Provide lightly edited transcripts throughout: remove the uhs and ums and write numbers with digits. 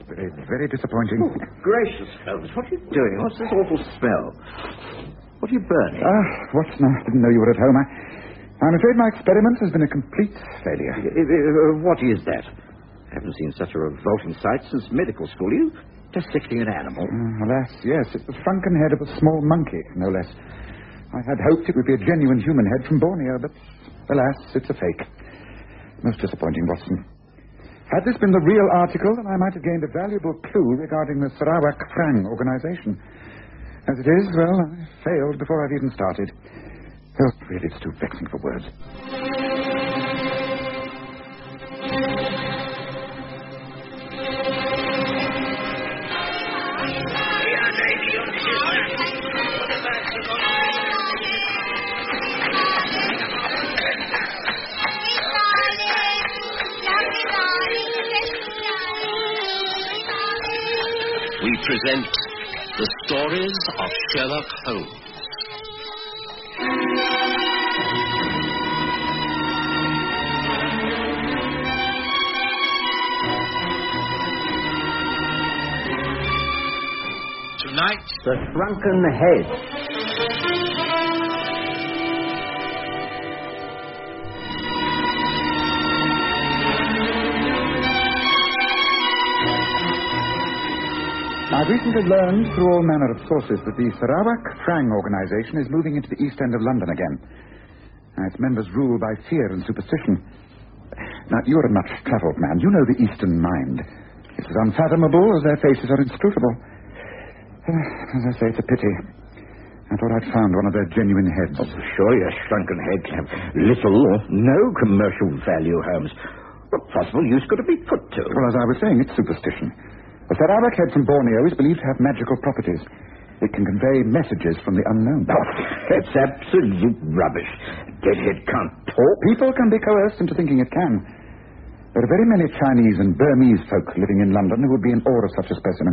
very, very disappointing. Oh, gracious, Holmes, what are you doing? What's this awful smell? What are you burning? Watson, I didn't know you were at home. I'm afraid my experiment has been a complete failure. What is that? I haven't seen such a revolting sight since medical school. You dissecting an animal? Alas, yes. It's the shrunken head of a small monkey, no less. I had hoped it would be a genuine human head from Borneo, but alas, it's a fake. Most disappointing, Watson. Had this been the real article, then I might have gained a valuable clue regarding the Sarawak Frang organization. As it is, well, I failed before I'd even started. Oh, really, it's too vexing for words. We present the stories of Sherlock Holmes. Tonight, The Shrunken Head. I've recently learned through all manner of sources that the Sarawak Frang organization is moving into the East End of London again. Its members rule by fear and superstition. Now, you're a much-travelled man. You know the Eastern mind. It's as unfathomable as their faces are inscrutable. As I say, it's a pity. I thought I'd found one of their genuine heads. Oh, sure, your shrunken head can have little or no commercial value, Holmes. What possible use could it be put to? Well, as I was saying, it's superstition. The Sarawak head from Borneo is believed to have magical properties. It can convey messages from the unknown. Oh, that's absolute rubbish. Deadhead can't talk. People can be coerced into thinking it can. There are very many Chinese and Burmese folk living in London who would be in awe of such a specimen.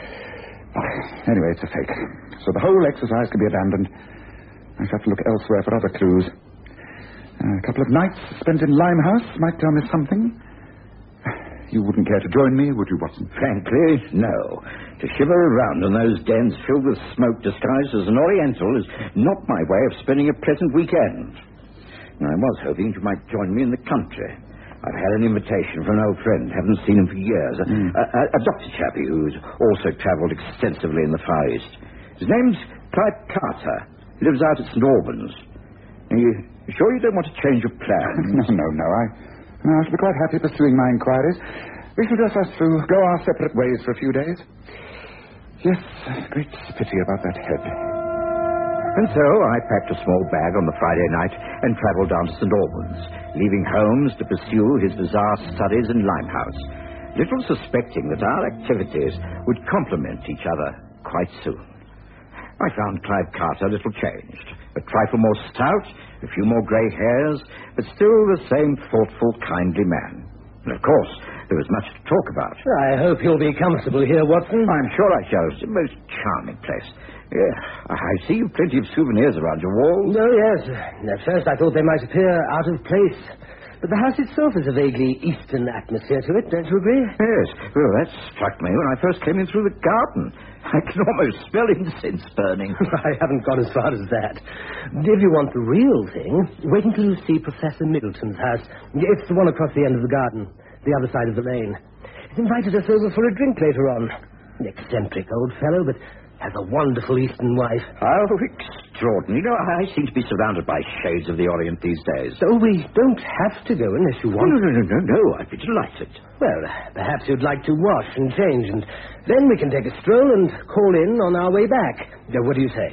Anyway, it's a fake. So the whole exercise can be abandoned. I shall have to look elsewhere for other clues. A couple of nights spent in Limehouse might tell me something. You wouldn't care to join me, would you, Watson? Frankly, no. To shiver around in those dens filled with smoke disguised as an Oriental is not my way of spending a pleasant weekend. And I was hoping you might join me in the country. I've had an invitation from an old friend. Haven't seen him for years. A doctor chappie who's also travelled extensively in the Far East. His name's Clive Carter. He lives out at St. Albans. Are you sure you don't want to change your plans? No. I shall be quite happy pursuing my inquiries. We shall just have to go our separate ways for a few days. Yes, great pity about that head. And so I packed a small bag on the Friday night and travelled down to St. Albans, leaving Holmes to pursue his bizarre studies in Limehouse, little suspecting that our activities would complement each other quite soon. I found Clive Carter a little changed, a trifle more stout, a few more grey hairs, but still the same thoughtful, kindly man. And of course, there was much to talk about. I hope you'll be comfortable here, Watson. I'm sure I shall. It's a most charming place. Yeah, I see you've plenty of souvenirs around your walls. Oh, yes. At first I thought they might appear out of place. But the house itself has a vaguely Eastern atmosphere to it, don't you agree? Yes. Well, that struck me when I first came in through the garden. I can almost smell incense burning. I haven't gone as far as that. If you want the real thing, wait until you see Professor Middleton's house. It's the one across the end of the garden, the other side of the lane. He's invited us over for a drink later on. An eccentric old fellow, but has a wonderful Eastern wife. How extraordinary. You know, I seem to be surrounded by shades of the Orient these days. So we don't have to go unless you want. No. I'd be delighted. Well, perhaps you'd like to wash and change, and then we can take a stroll and call in on our way back. What do you say?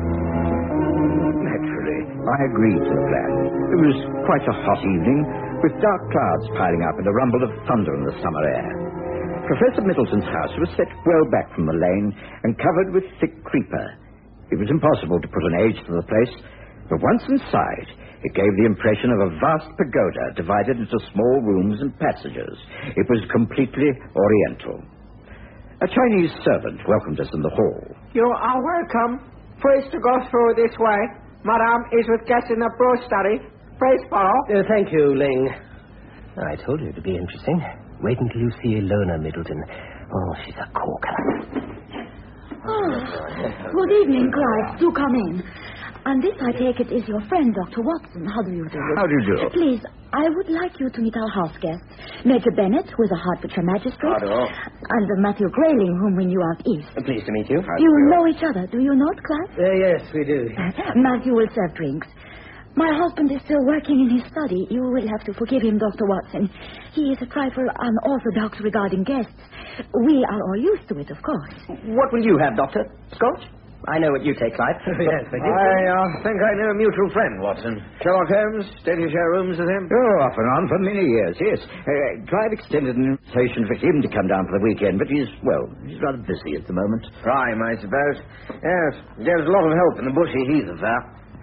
Naturally, I agreed to the plan. It was quite a hot evening, with dark clouds piling up and a rumble of thunder in the summer air. Professor Middleton's house was set well back from the lane and covered with thick creeper. It was impossible to put an age to the place, but once inside, it gave the impression of a vast pagoda divided into small rooms and passages. It was completely Oriental. A Chinese servant welcomed us in the hall. You are welcome. Please to go through this way. Madame is with guests in the brew study. Please follow. Thank you, Ling. I told you it'd be interesting. Wait until you see Ilona, Middleton. Oh, she's a corker. Good evening, Clive. Do come in. And this, I take it, is your friend, Dr. Watson. How do you do? How do you do? Please, I would like you to meet our house guests. Major Bennett, who is a Hertfordshire magistrate. Hello. And Matthew Grayling, whom we knew out east. Pleased to meet you. You know each other, do you not, Clive? Yes, we do. Matthew will serve drinks. My husband is still working in his study. You will have to forgive him, Dr. Watson. He is a trifle unorthodox regarding guests. We are all used to it, of course. What will you have, Doctor? Scotch? I know what you take, Clive. Yes, I do. I think I know a mutual friend, Watson. Sherlock Holmes, steady share rooms with him. Oh, off and on for many years, yes. Clive extended an invitation for him to come down for the weekend, but he's rather busy at the moment. Prime, I suppose. Yes, there's a lot of help in the bushy heath affair.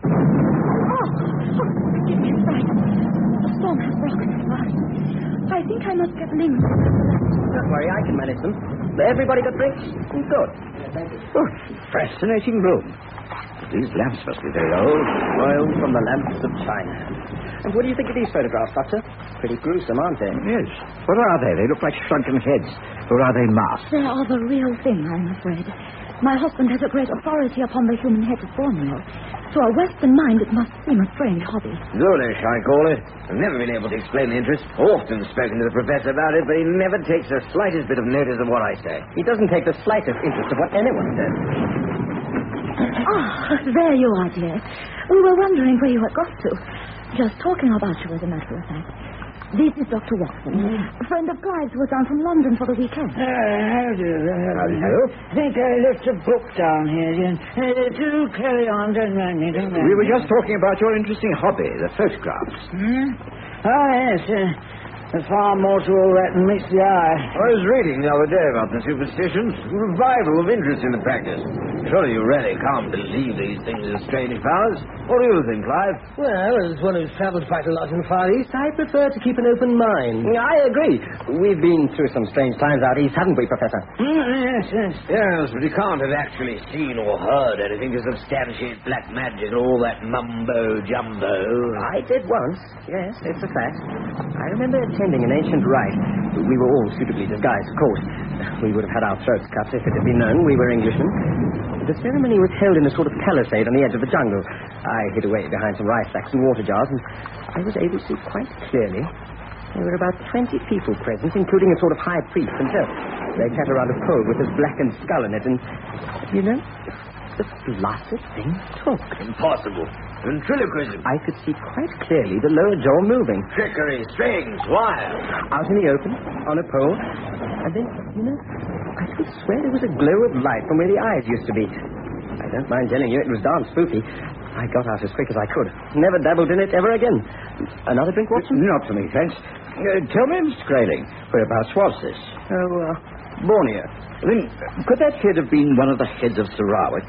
Give me a fright. The storm has broken at last. I think I must get Ling. Don't worry, I can manage them. Everybody got drinks? Good. Oh, fascinating room. These lamps must be very old. Oil from the lamps of China. And what do you think of these photographs, Doctor? Pretty gruesome, aren't they? Yes. What are they? They look like shrunken heads. Or are they masks? They are the real thing, I'm afraid. My husband has a great authority upon the human head of Borneo. To a Western mind, it must seem a strange hobby. Ghoulish, I call it. I've never been able to explain the interest. Often spoken to the professor about it, but he never takes the slightest bit of notice of what I say. He doesn't take the slightest interest of what anyone says. There you are, dear. We were wondering where you had got to. Just talking about you, as a matter of fact. This is Dr. Watson, a friend of Clive's who was down from London for the weekend. How do you? Hello. I think I left a book down here. Do carry on, don't mind me. We were just talking about your interesting hobby, the photographs. Oh, yes. There's far more to all that than meets the eye. I was reading the other day about the superstitions. Revival of interest in the practice. Surely you really can't believe these things are strange powers. What do you think, Clive? Well, as one who's travelled quite a lot in the Far East, I prefer to keep an open mind. I agree. We've been through some strange times out east, haven't we, Professor? Yes. Yes, but you can't have actually seen or heard anything to substantiate black magic or all that mumbo-jumbo. I did once. Yes, it's a fact. I remember attending an ancient rite. We were all suitably disguised, of course. We would have had our throats cut if it had been known we were Englishmen. The ceremony was held in a sort of palisade on the edge of the jungle. I hid away behind some rice sacks and water jars, and I was able to see quite clearly. There were about 20 people present, including a sort of high priest himself. They sat around a pole with his blackened skull in it, and, you know, the blasted thing talked. Impossible. Ventriloquism. I could see quite clearly the lower jaw moving. Trickery, strings, wires. Out in the open, on a pole. And then, you know, I could swear there was a glow of light from where the eyes used to be. I don't mind telling you, it was darn spooky. I got out as quick as I could. Never dabbled in it ever again. Another drink, Watson? Not for me, thanks. Tell me, Mr. Grayling, whereabouts was this? Borneo. Then, could that head have been one of the heads of Sarawak?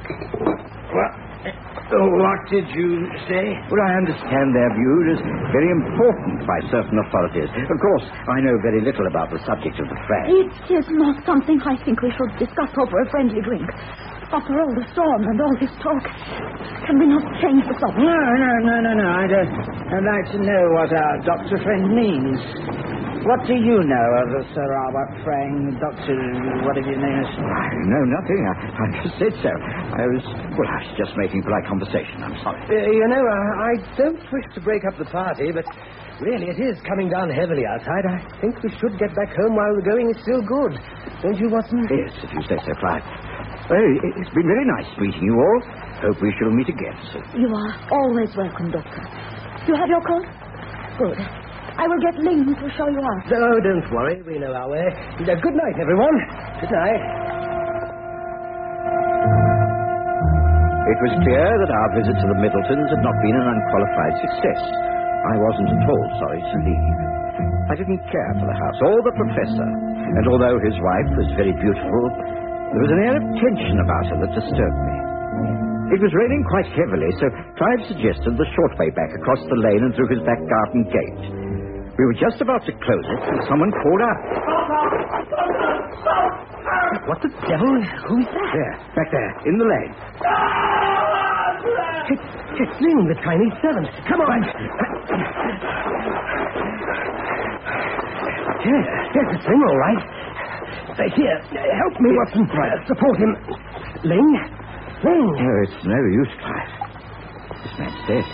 What did you say? Well, I understand they're viewed as very important by certain authorities. Of course, I know very little about the subject of the frag. It is not something I think we should discuss over a friendly drink. After all the storm and all this talk, can we not change the subject? No. I'd like to know what our doctor friend means. What do you know of the Sarawak Frang, Dr. whatever your name is? I know nothing. I just said so. I was just making polite conversation. I'm sorry. I don't wish to break up the party, but really it is coming down heavily outside. I think we should get back home while the going is still good. Don't you, Watson? Yes, if you say so, Clive. Well, it's been very nice meeting you all. Hope we shall meet again soon. You are always welcome, Doctor. You have your coat? Good. I will get Ling to show you out. Oh, don't worry. We know our way. Good night, everyone. Good night. It was clear that our visit to the Middletons had not been an unqualified success. I wasn't at all sorry to leave. I didn't care for the house or the professor, and although his wife was very beautiful, there was an air of tension about her that disturbed me. It was raining quite heavily, so Clive suggested the short way back across the lane and through his back garden gate. We were just about to close it when someone called out. What the devil? Who's that? There, back there, in the lane. It's Ling, the Chinese servant. Come on. Yes, it's Ling, all right. Here, help me, Watson. Support him. Ling? Oh, it's no use, Clive. This man's dead.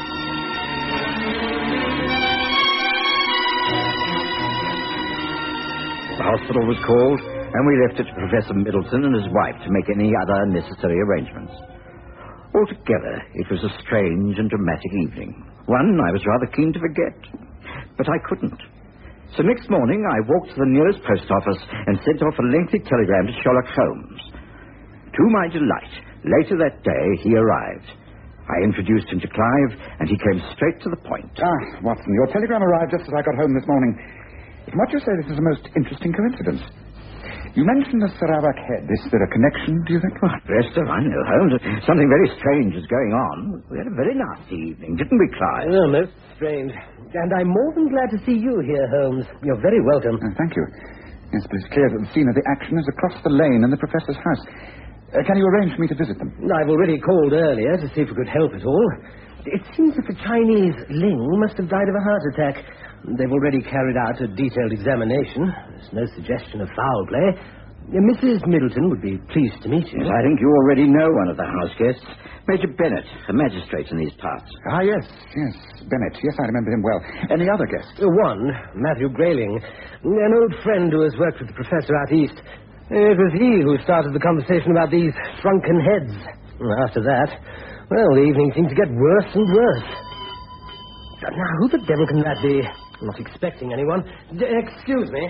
The hospital was called, and we left it to Professor Middleton and his wife to make any other necessary arrangements. Altogether, it was a strange and dramatic evening. One I was rather keen to forget, but I couldn't. So next morning, I walked to the nearest post office and sent off a lengthy telegram to Sherlock Holmes. To my delight, later that day, he arrived. I introduced him to Clive, and he came straight to the point. Watson, your telegram arrived just as I got home this morning. From what you say, this is a most interesting coincidence. You mentioned the Sarawak head. Is there a connection, do you think? Oh, rest of I know, Holmes. Something very strange is going on. We had a very nasty evening, didn't we, Clive? Oh, most strange. And I'm more than glad to see you here, Holmes. You're very welcome. Thank you. Yes, but it's clear that the scene of the action is across the lane in the Professor's house. Can you arrange for me to visit them? I've already called earlier to see if we could help at all. It seems that the Chinese Ling must have died of a heart attack. They've already carried out a detailed examination. There's no suggestion of foul play. Mrs. Middleton would be pleased to meet you. Yes, I think you already know one of the house guests. Major Bennett, a magistrate in these parts. Yes. Bennett. Yes, I remember him well. Any other guests? One, Matthew Grayling, an old friend who has worked with the professor out east. It was he who started the conversation about these shrunken heads. After that, well, the evening seemed to get worse and worse. Now, who the devil can that be? I'm not expecting anyone. Excuse me.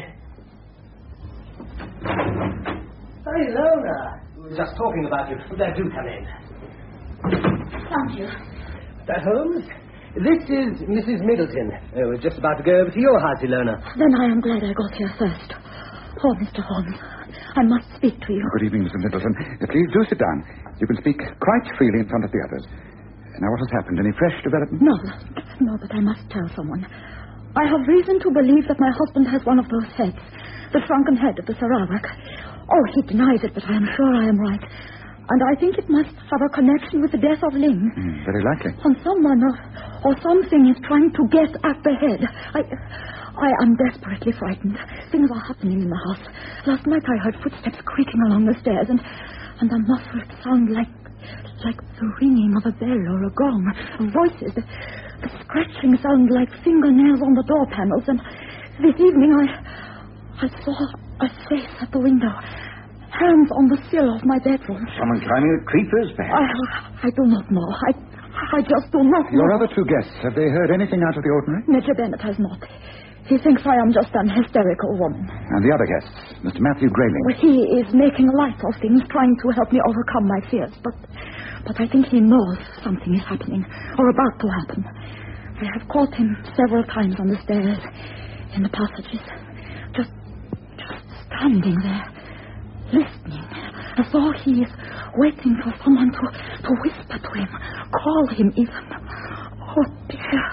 Hey, Lona. We were just talking about you. There, do come in. Thank you. Holmes? This is Mrs. Middleton. We're just about to go over to your house, Ilona. Then I am glad I got here first. Oh, Mr. Holmes, I must speak to you. Good evening, Mrs. Middleton. Please do sit down. You can speak quite freely in front of the others. Now, what has happened? Any fresh development? No, but I must tell someone. I have reason to believe that my husband has one of those heads. The shrunken head of the Sarawak. Oh, he denies it, but I am sure I am right. And I think it must have a connection with the death of Ling. Very likely. And someone or something is trying to get at the head. I am desperately frightened. Things are happening in the house. Last night I heard footsteps creaking along the stairs and a muffled sound like the ringing of a bell or a gong. Voices. The scratching sound like fingernails on the door panels. And this evening I saw a face at the window. Hands on the sill of my bedroom. Someone climbing the creepers, perhaps? I do not know. I just do not know. Your other two guests, have they heard anything out of the ordinary? Major Bennett has not. He thinks I am just an hysterical woman. And the other guests, Mr. Matthew Grayling? Well, he is making light of things, trying to help me overcome my fears. But I think he knows something is happening, or about to happen. I have caught him several times on the stairs, in the passages, just standing there, listening, as though he is waiting for someone to whisper to him, call him even. Oh, dear.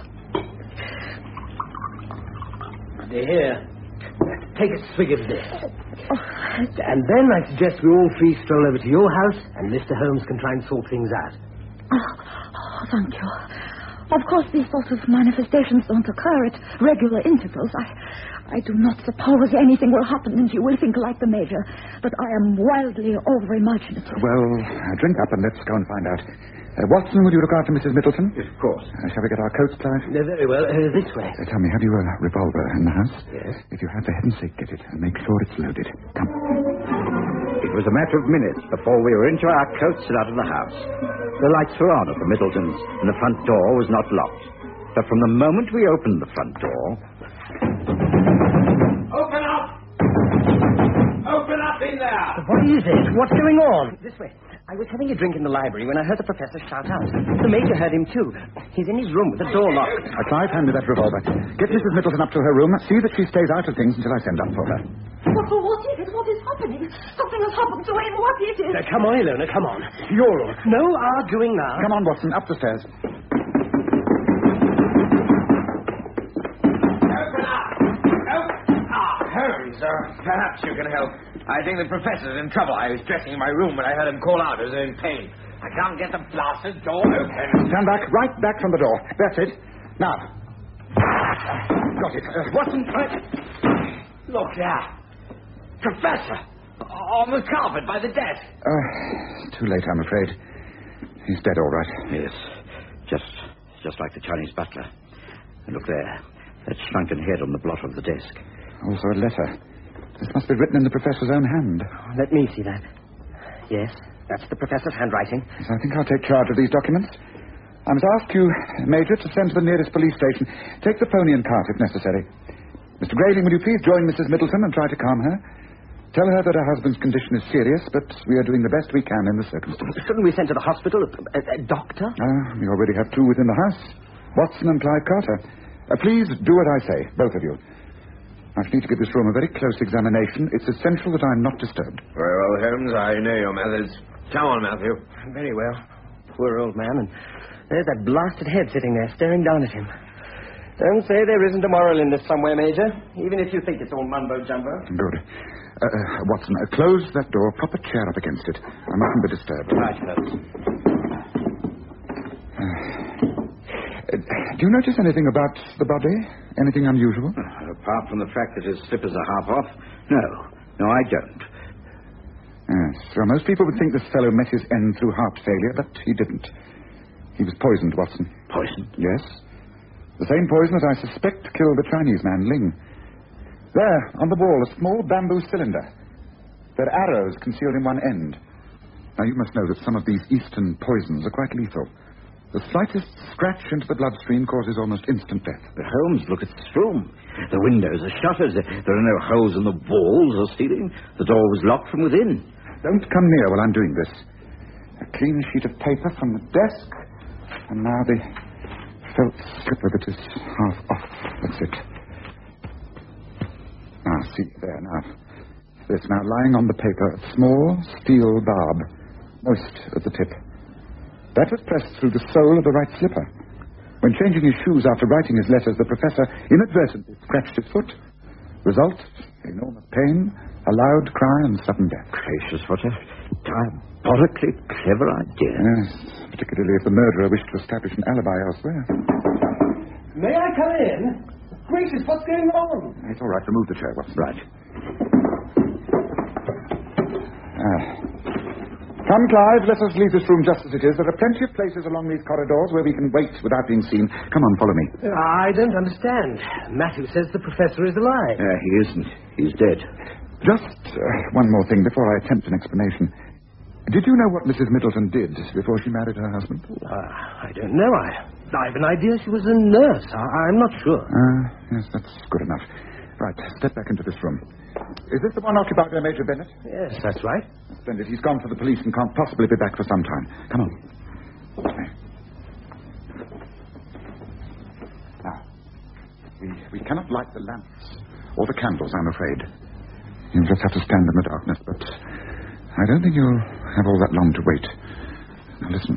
Here, take a swig of this. And then I suggest we all three stroll over to your house, and Mr. Holmes can try and sort things out. Oh, thank you. Of course, these sorts of manifestations don't occur at regular intervals. I do not suppose anything will happen and you will think like the Major, but I am wildly over-imaginative. Well, drink up and let's go and find out. Watson, will you look after Mrs. Middleton? Yes, of course. Shall we get our coats, Clive? Very well. This way. Tell me, have you a revolver in the house? Yes. If you have, for heaven's sake, get it and make sure it's loaded. Come. It was a matter of minutes before we were into our coats and out of the house. The lights were on at the Middletons, and the front door was not locked. But from the moment we opened the front door... Open up! Open up in there! What is it? What's going on? This way. I was having a drink in the library when I heard the professor shout out. The Major heard him, too. He's in his room with the door locked. Clive, hand me that revolver. Get Mrs. Middleton up to her room. See that she stays out of things until I send up for her. What is it? What is happening? Something has happened to him. What is it? Come on, Ilona, come on. Your room. No arguing now. Come on, Watson, up the stairs. Open up! Holmes, perhaps you can help. I think the professor's in trouble. I was dressing in my room when I heard him call out. I was in pain. I can't get the blasted door open. Stand back, right back from the door. That's it. Now. Got it. Watson, Look there. Professor! On the carpet by the desk. Too late, I'm afraid. He's dead, all right. Yes, just like the Chinese butler. And look there, that shrunken head on the blot of the desk. Also a letter. This must be written in the professor's own hand. Let me see that. Yes, that's the professor's handwriting. Yes, I think I'll take charge of these documents. I must ask you, Major, to send to the nearest police station. Take the pony and cart if necessary. Mr. Grayling, will you please join Mrs. Middleton and try to calm her? Tell her that her husband's condition is serious, but we are doing the best we can in the circumstances. Shouldn't we send to the hospital a doctor? We already have two within the house. Watson and Clive Carter. Please do what I say, both of you. I shall need to give this room a very close examination. It's essential that I'm not disturbed. Very well, Holmes. I know your methods. Come on, Matthew. Very well. Poor old man, and there's that blasted head sitting there staring down at him. Don't say there isn't a moral in this somewhere, Major, even if you think it's all mumbo-jumbo. Good. Watson, close that door. Prop a chair up against it. I mustn't be disturbed. Right, Holmes. Do you notice anything about the body? Anything unusual? Apart from the fact that his slippers are half off, no, I don't. Yes, well, most people would think this fellow met his end through heart failure, but he didn't. He was poisoned, Watson. Poisoned? Yes. The same poison that I suspect killed the Chinese man, Ling. There, on the wall, a small bamboo cylinder. There are arrows concealed in one end. Now, you must know that some of these Eastern poisons are quite lethal. The slightest scratch into the bloodstream causes almost instant death. But Holmes, look at this room. The windows are shuttered. There are no holes in the walls or ceiling. The door was locked from within. Don't come near while I'm doing this. A clean sheet of paper from the desk. And now the felt slipper that is half off. That's it. See, there now. There's now lying on the paper a small steel barb, moist at the tip. That was pressed through the sole of the right slipper. When changing his shoes after writing his letters, the professor inadvertently scratched his foot. Result, enormous pain, a loud cry, and sudden death. Gracious, what a diabolically clever idea. Yes, particularly if the murderer wished to establish an alibi elsewhere. May I come in? Gracious, what's going on? It's all right. Remove the chair, Watson. Right. Come, Clive, let us leave this room just as it is. There are plenty of places along these corridors where we can wait without being seen. Come on, follow me. I don't understand. Matthew says the professor is alive. He isn't. He's dead. Just one more thing before I attempt an explanation. Did you know what Mrs. Middleton did before she married her husband? I don't know. I have an idea she was a nurse. I'm not sure. Yes, that's good enough. Right, step back into this room. Is this the one occupied by Major Bennett? Yes, that's right. Splendid. He's gone for the police and can't possibly be back for some time. Come on. Now, we cannot light the lamps or the candles, I'm afraid. You'll just have to stand in the darkness, but I don't think you'll have all that long to wait. Now, listen.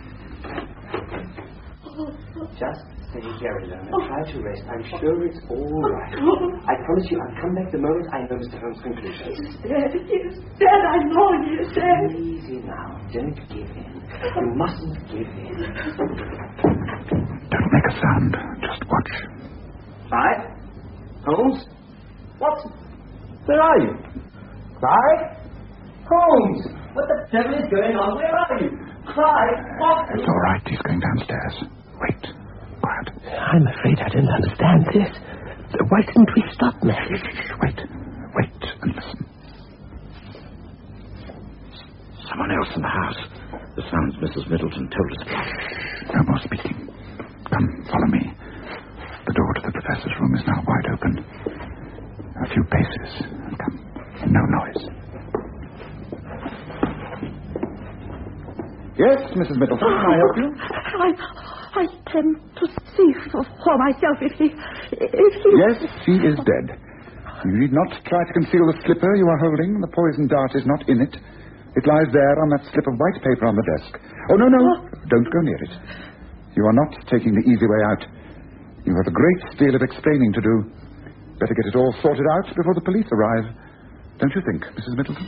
Just stay here alone and try to rest. I'm sure it's all right. I promise you I'll come back the moment I know Mr. Holmes' conclusions. He's dead. I know he's dead. Easy now. Don't give in. You mustn't give in. Don't make a sound. Just watch. Clive? Holmes? Watson? Where are you? Clive? Holmes? What the devil is going on? Where are you? Clive? Watson? It's all right. He's going downstairs. Wait. Quiet. I'm afraid I don't understand this. Why didn't we stop, Matthew? Wait and listen. Someone else in the house. The sounds Mrs. Middleton told us about. No more speaking. Come, follow me. The door to the professor's room is now wide open. A few paces. Come. No noise. Yes, Mrs. Middleton, can I help you? I came to see for myself if he... Yes, he is dead. You need not try to conceal the slipper you are holding. The poison dart is not in it. It lies there on that slip of white paper on the desk. Oh, no. Don't go near it. You are not taking the easy way out. You have a great deal of explaining to do. Better get it all sorted out before the police arrive. Don't you think, Mrs. Middleton?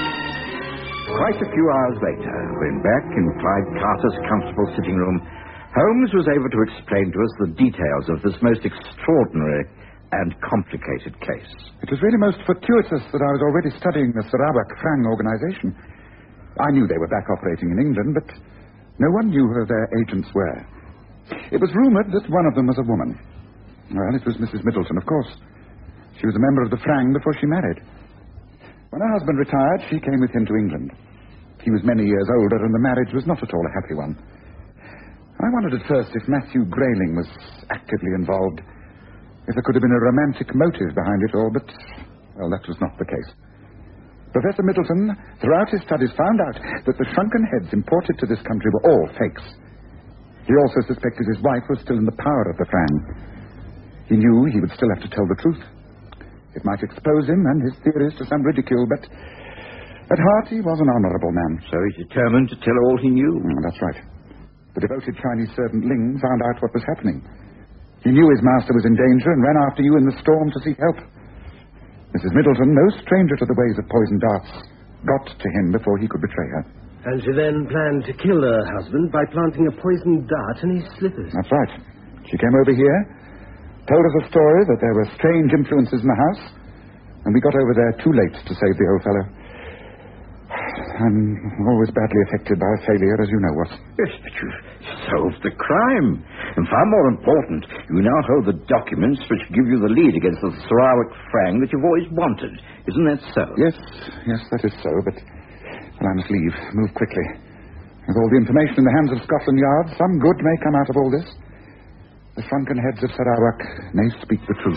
Quite a few hours later, when back in Clive Carter's comfortable sitting room, Holmes was able to explain to us the details of this most extraordinary and complicated case. It was really most fortuitous that I was already studying the Sarawak Frang organization. I knew they were back operating in England, but no one knew who their agents were. It was rumored that one of them was a woman. Well, it was Mrs. Middleton, of course. She was a member of the Frang before she married. When her husband retired, she came with him to England. He was many years older, and the marriage was not at all a happy one. I wondered at first if Matthew Grayling was actively involved, if there could have been a romantic motive behind it all, but, well, that was not the case. Professor Middleton, throughout his studies, found out that the shrunken heads imported to this country were all fakes. He also suspected his wife was still in the power of the Frang. He knew he would still have to tell the truth. It might expose him and his theories to some ridicule, but at heart he was an honorable man. So he determined to tell all he knew. That's right. The devoted Chinese servant Ling found out what was happening. He knew his master was in danger and ran after you in the storm to seek help. Mrs. Middleton, no stranger to the ways of poisoned darts, got to him before he could betray her. And she then planned to kill her husband by planting a poisoned dart in his slippers. That's right. She came over here, told us a story that there were strange influences in the house, and we got over there too late to save the old fellow. I'm always badly affected by a failure, as you know, Watson. Yes, but you've solved the crime. And far more important, you now hold the documents which give you the lead against the Sarawak Frang that you've always wanted. Isn't that so? Yes, that is so, but well, I must leave. Move quickly. With all the information in the hands of Scotland Yard, some good may come out of all this. The shrunken heads of Sarawak may speak the truth.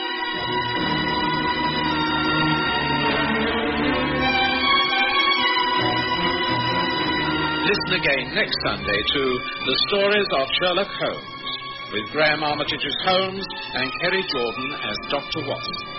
Listen again next Sunday to The Stories of Sherlock Holmes, with Graham Armitage's Holmes and Kerry Jordan as Dr. Watson.